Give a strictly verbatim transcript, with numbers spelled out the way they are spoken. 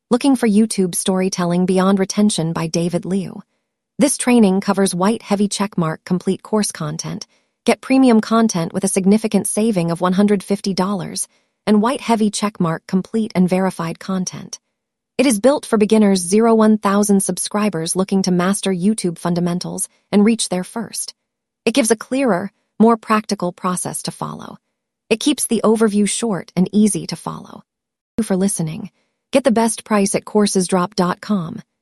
Looking for YouTube Storytelling Beyond Retention by David Liu. This training covers white heavy checkmark complete course content. Get premium content with a significant saving of one hundred fifty dollars and white heavy checkmark complete and verified content. It is built for beginners zero one thousand subscribers looking to master YouTube fundamentals and reach there first. It gives a clearer, more practical process to follow. It keeps the overview short and easy to follow. Thank you for listening. Get the best price at coursesdrop dot com.